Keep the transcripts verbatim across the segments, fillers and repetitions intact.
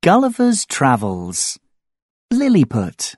Gulliver's Travels. Lilliput.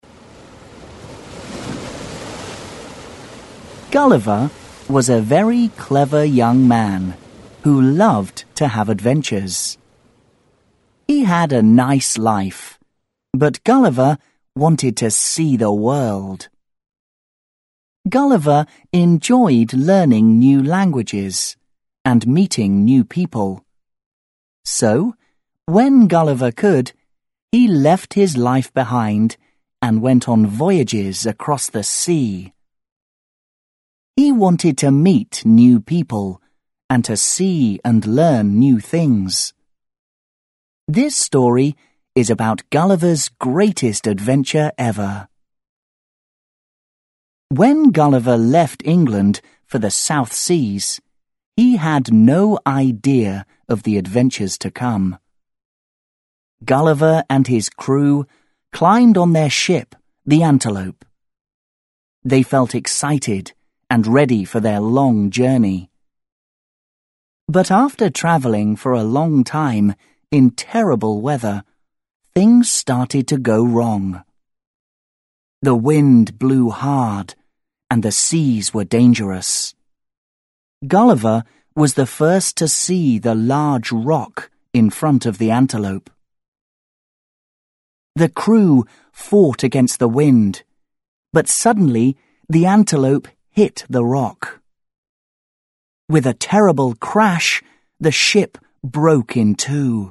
Gulliver was a very clever young man who loved to have adventures. He had a nice life, but Gulliver wanted to see the world. Gulliver enjoyed learning new languages and meeting new people. So, when Gulliver could, he left his life behind and went on voyages across the sea. He wanted to meet new people and to see and learn new things. This story is about Gulliver's greatest adventure ever. When Gulliver left England for the South Seas, he had no idea of the adventures to come. Gulliver and his crew climbed on their ship, the Antelope. They felt excited and ready for their long journey. But after traveling for a long time in terrible weather, things started to go wrong. The wind blew hard, and the seas were dangerous. Gulliver was the first to see the large rock in front of the Antelope. The crew fought against the wind, but suddenly the Antelope hit the rock. With a terrible crash, the ship broke in two.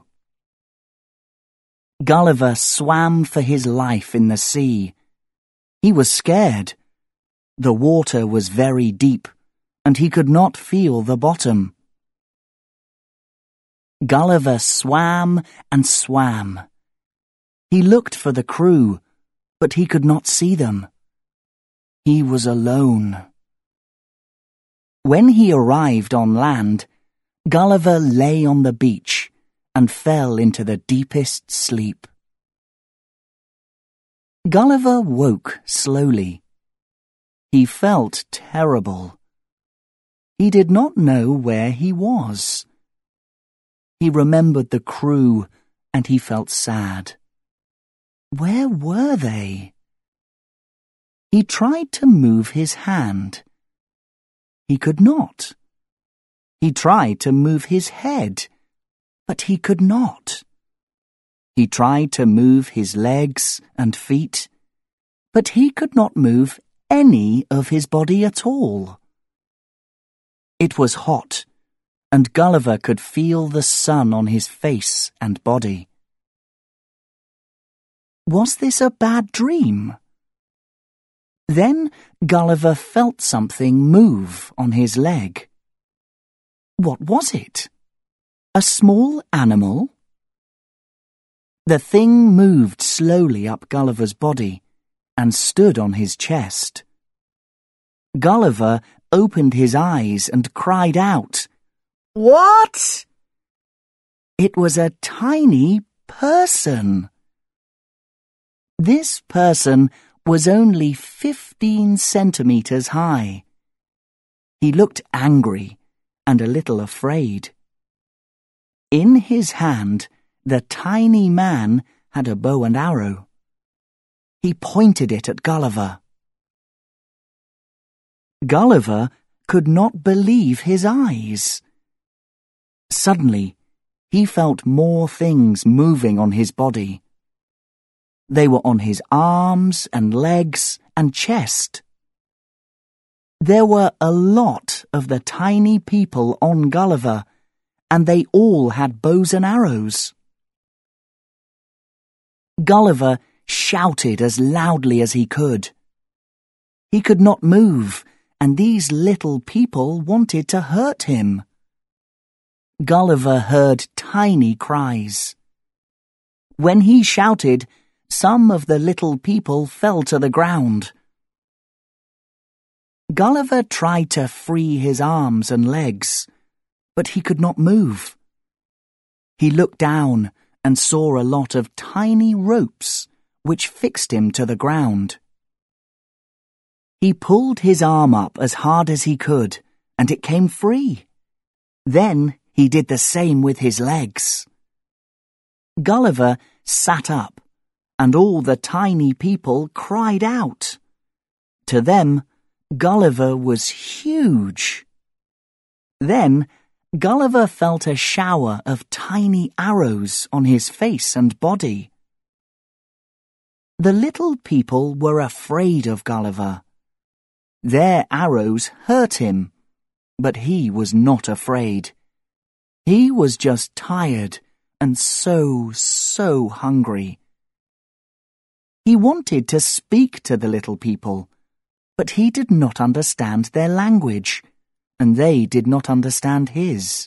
Gulliver swam for his life in the sea. He was scared. The water was very deep, and he could not feel the bottom. Gulliver swam and swam. He looked for the crew, but he could not see them. He was alone. When he arrived on land, Gulliver lay on the beach and fell into the deepest sleep. Gulliver woke slowly. He felt terrible. He did not know where he was. He remembered the crew, and he felt sad. Where were they? He tried to move his hand. He could not. He tried to move his head, but he could not. He tried to move his legs and feet, but he could not move any of his body at all. It was hot, and Gulliver could feel the sun on his face and body. Was this a bad dream? Then Gulliver felt something move on his leg. What was it? A small animal? The thing moved slowly up Gulliver's body and stood on his chest. Gulliver opened his eyes and cried out, "What?" It was a tiny person. This person was only fifteen centimeters high. He looked angry and a little afraid. In his hand, the tiny man had a bow and arrow. He pointed it at Gulliver. Gulliver could not believe his eyes. Suddenly, he felt more things moving on his body. They were on his arms and legs and chest. There were a lot of the tiny people on Gulliver, and they all had bows and arrows. Gulliver shouted as loudly as he could. He could not move, and these little people wanted to hurt him. Gulliver heard tiny cries. When he shouted, some of the little people fell to the ground. Gulliver tried to free his arms and legs, but he could not move. He looked down and saw a lot of tiny ropes which fixed him to the ground. He pulled his arm up as hard as he could, and it came free. Then he did the same with his legs. Gulliver sat up, and all the tiny people cried out. To them, Gulliver was huge. Then Gulliver felt a shower of tiny arrows on his face and body. The little people were afraid of Gulliver. Their arrows hurt him, but he was not afraid. He was just tired and so, so hungry. He wanted to speak to the little people, but he did not understand their language, and they did not understand his.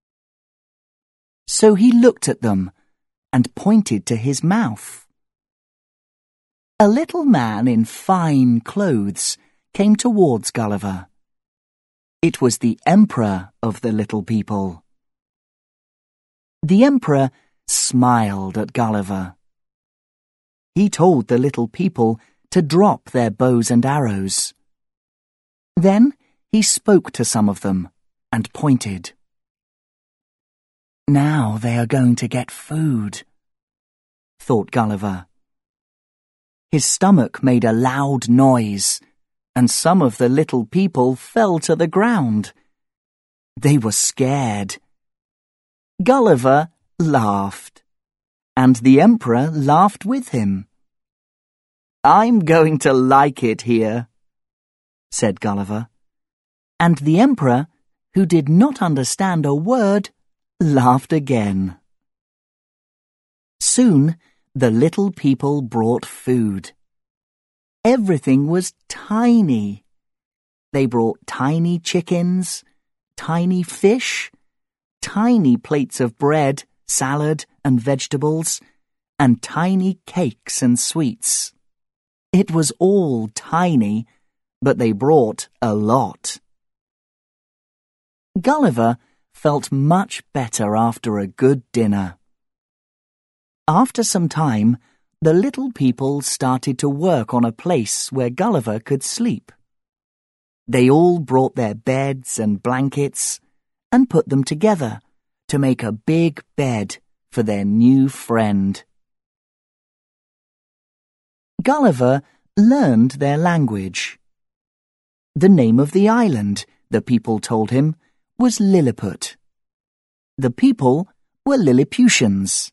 So he looked at them and pointed to his mouth. A little man in fine clothes came towards Gulliver. It was the Emperor of the little people. The Emperor smiled at Gulliver. He told the little people to drop their bows and arrows. Then he spoke to some of them and pointed. Now they are going to get food, thought Gulliver. His stomach made a loud noise, and some of the little people fell to the ground. They were scared. Gulliver laughed, and the Emperor laughed with him. I'm going to like it here, said Gulliver. And the Emperor, who did not understand a word, laughed again. Soon the little people brought food. Everything was tiny. They brought tiny chickens, tiny fish, tiny plates of bread, salad and vegetables, and tiny cakes and sweets. It was all tiny, but they brought a lot. Gulliver felt much better after a good dinner. After some time, the little people started to work on a place where Gulliver could sleep. They all brought their beds and blankets and put them together to make a big bed for their new friend. Gulliver learned their language. The name of the island, the people told him, was Lilliput. The people were Lilliputians.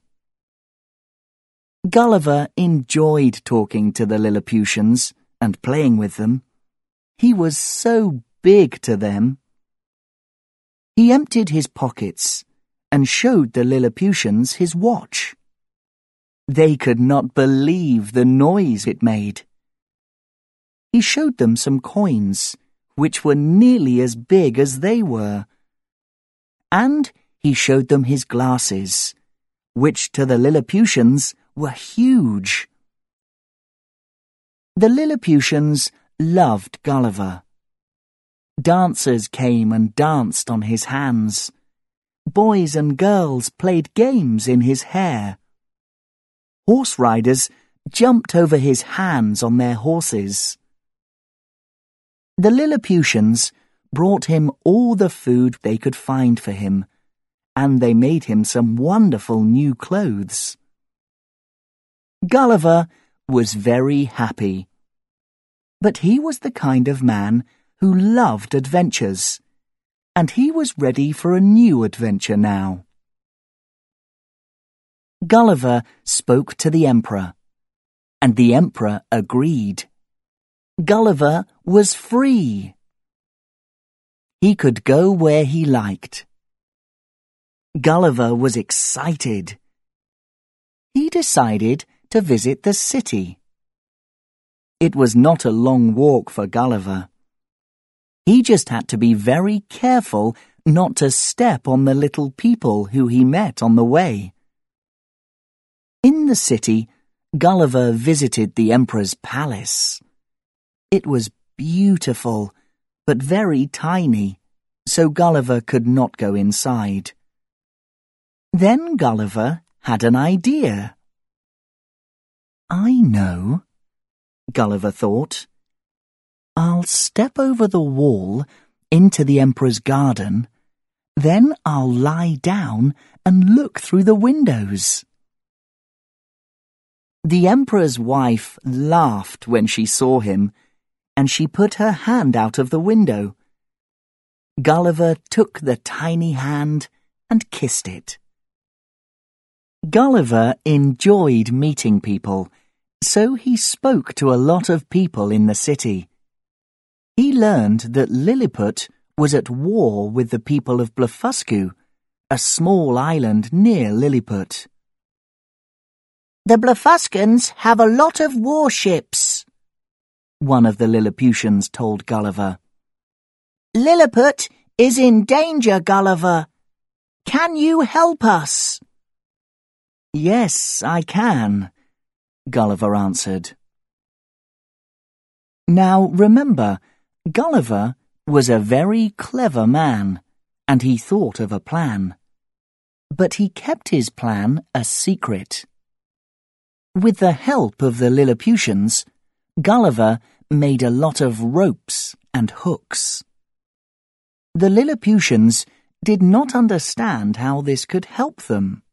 Gulliver enjoyed talking to the Lilliputians and playing with them. He was so big to them. He emptied his pockets and showed the Lilliputians his watch. They could not believe the noise it made. He showed them some coins, which were nearly as big as they were. And he showed them his glasses, which to the Lilliputians were huge. The Lilliputians loved Gulliver. Dancers came and danced on his hands. Boys and girls played games in his hair. Horse riders jumped over his hands on their horses. The Lilliputians brought him all the food they could find for him, and they made him some wonderful new clothes. Gulliver was very happy. But he was the kind of man who loved adventures, and he was ready for a new adventure now. Gulliver spoke to the Emperor, and the Emperor agreed. Gulliver was free. He could go where he liked. Gulliver was excited. He decided to visit the city. It was not a long walk for Gulliver. He just had to be very careful not to step on the little people who he met on the way. In the city, Gulliver visited the Emperor's palace. It was beautiful, but very tiny, so Gulliver could not go inside. Then Gulliver had an idea. I know, Gulliver thought. I'll step over the wall into the Emperor's garden, then I'll lie down and look through the windows. The emperor's wife laughed when she saw him, and she put her hand out of the window. Gulliver took the tiny hand and kissed it. Gulliver enjoyed meeting people, so he spoke to a lot of people in the city. He learned that Lilliput was at war with the people of Blefuscu, a small island near Lilliput. "The Blefuscans have a lot of warships," one of the Lilliputians told Gulliver. "Lilliput is in danger, Gulliver. Can you help us?" "Yes, I can," Gulliver answered. Now remember, Gulliver was a very clever man, and he thought of a plan. But he kept his plan a secret. With the help of the Lilliputians, Gulliver made a lot of ropes and hooks. The Lilliputians did not understand how this could help them.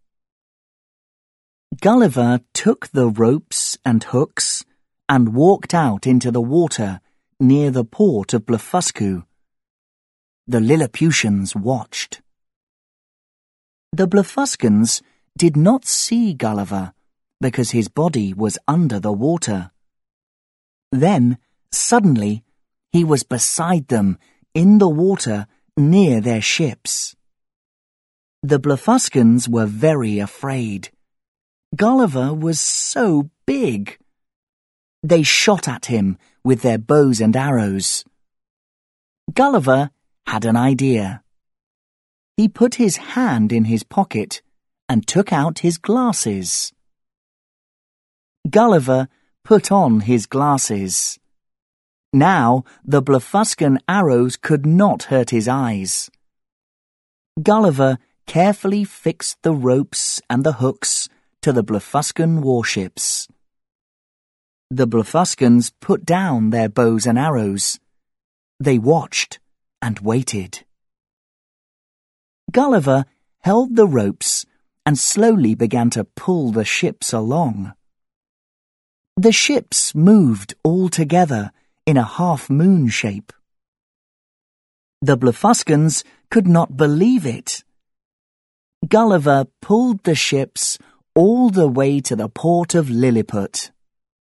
Gulliver took the ropes and hooks and walked out into the water near the port of Blefuscu. The Lilliputians watched. The Blefuscans did not see Gulliver because his body was under the water. Then, suddenly, he was beside them in the water near their ships. The Blefuscans were very afraid. Gulliver was so big. They shot at him with their bows and arrows. Gulliver had an idea. He put his hand in his pocket and took out his glasses. Gulliver put on his glasses. Now the Blefuscan arrows could not hurt his eyes. Gulliver carefully fixed the ropes and the hooks to the Blefuscan warships. The Blefuscans put down their bows and arrows. They watched and waited. Gulliver held the ropes and slowly began to pull the ships along. The ships moved all together in a half-moon shape. The Blefuscans could not believe it. Gulliver pulled the ships all the way to the port of Lilliput.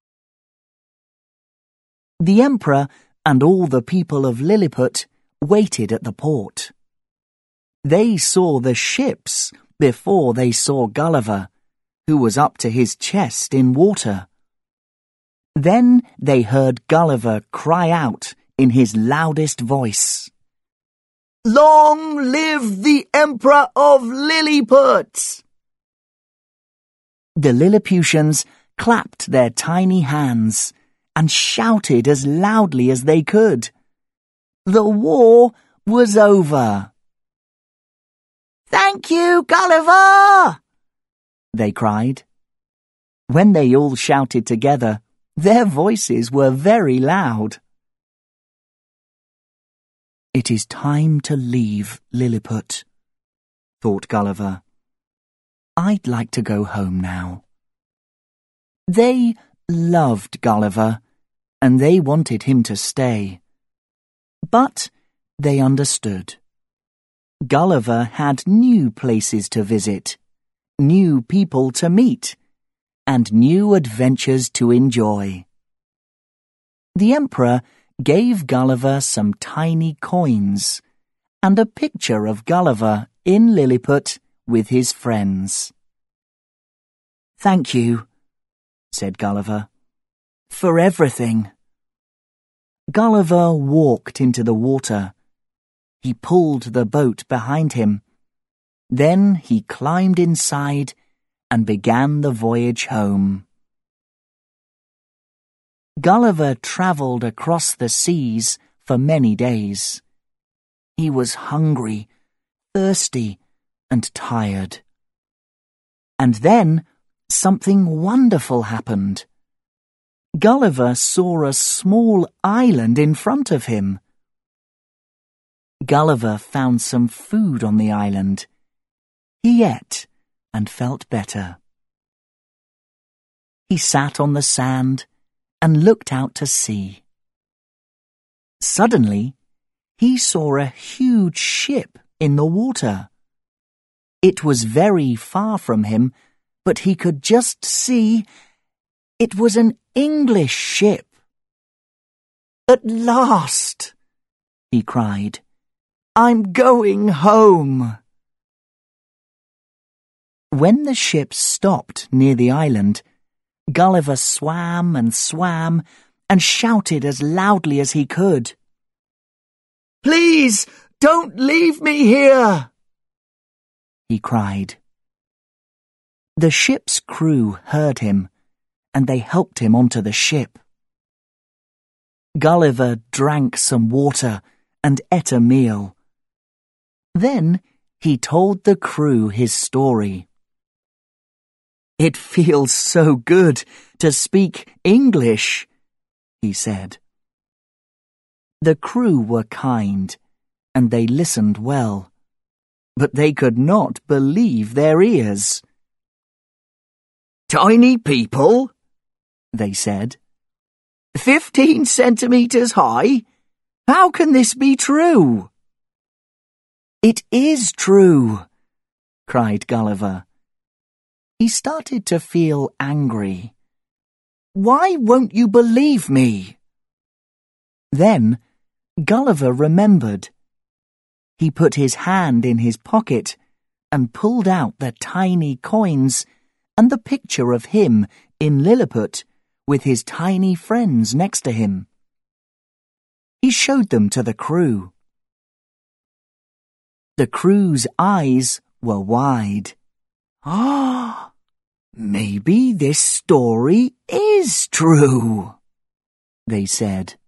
The emperor and all the people of Lilliput waited at the port. They saw the ships before they saw Gulliver, who was up to his chest in water. Then they heard Gulliver cry out in his loudest voice, "Long live the Emperor of Lilliput!" The Lilliputians clapped their tiny hands and shouted as loudly as they could. The war was over. "Thank you, Gulliver!" they cried. When they all shouted together, their voices were very loud. It is time to leave Lilliput, thought Gulliver. I'd like to go home now. They loved Gulliver, and they wanted him to stay. But they understood. Gulliver had new places to visit, new people to meet, and new adventures to enjoy. The emperor gave Gulliver some tiny coins and a picture of Gulliver in Lilliput with his friends. "Thank you," said Gulliver, "for everything." Gulliver walked into the water. He pulled the boat behind him. Then he climbed inside and began the voyage home. Gulliver travelled across the seas for many days. He was hungry, thirsty, and tired. And then something wonderful happened. Gulliver saw a small island in front of him. Gulliver found some food on the island. He ate and felt better. he sat on the sand and looked out to sea. Suddenly, he saw a huge ship in the water. It was very far from him, but he could just see it was an English ship. "At last!" he cried. "I'm going home." When the ship stopped near the island, Gulliver swam and swam and shouted as loudly as he could. "Please, don't leave me here!" he cried. The ship's crew heard him, and they helped him onto the ship. Gulliver drank some water and ate a meal. Then he told the crew his story. "It feels so good to speak English," he said. The crew were kind, and they listened well, but they could not believe their ears. "Tiny people," they said. "Fifteen centimetres high? How can this be true?" "It is true," cried Gulliver. He started to feel angry. "Why won't you believe me?" Then Gulliver remembered. He put his hand in his pocket and pulled out the tiny coins and the picture of him in Lilliput with his tiny friends next to him. He showed them to the crew. The crew's eyes were wide. "Ah, maybe this story is true," they said.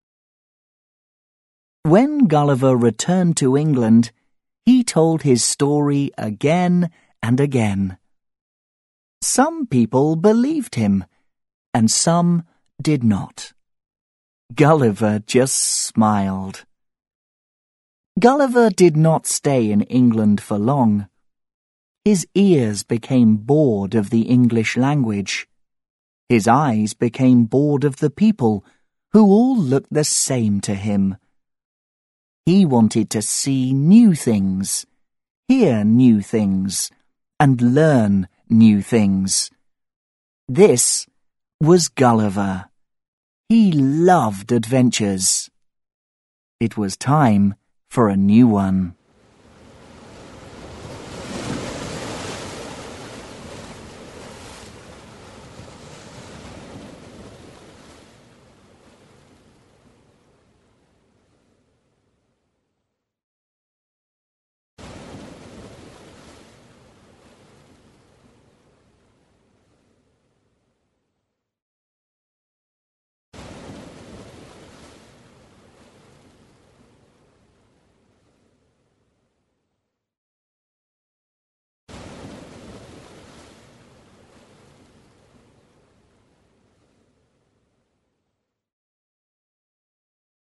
When Gulliver returned to England, he told his story again and again. Some people believed him, and some did not. Gulliver just smiled. Gulliver did not stay in England for long. His ears became bored of the English language. His eyes became bored of the people, who all looked the same to him. He wanted to see new things, hear new things, and learn new things. This was Gulliver. He loved adventures. It was time for a new one.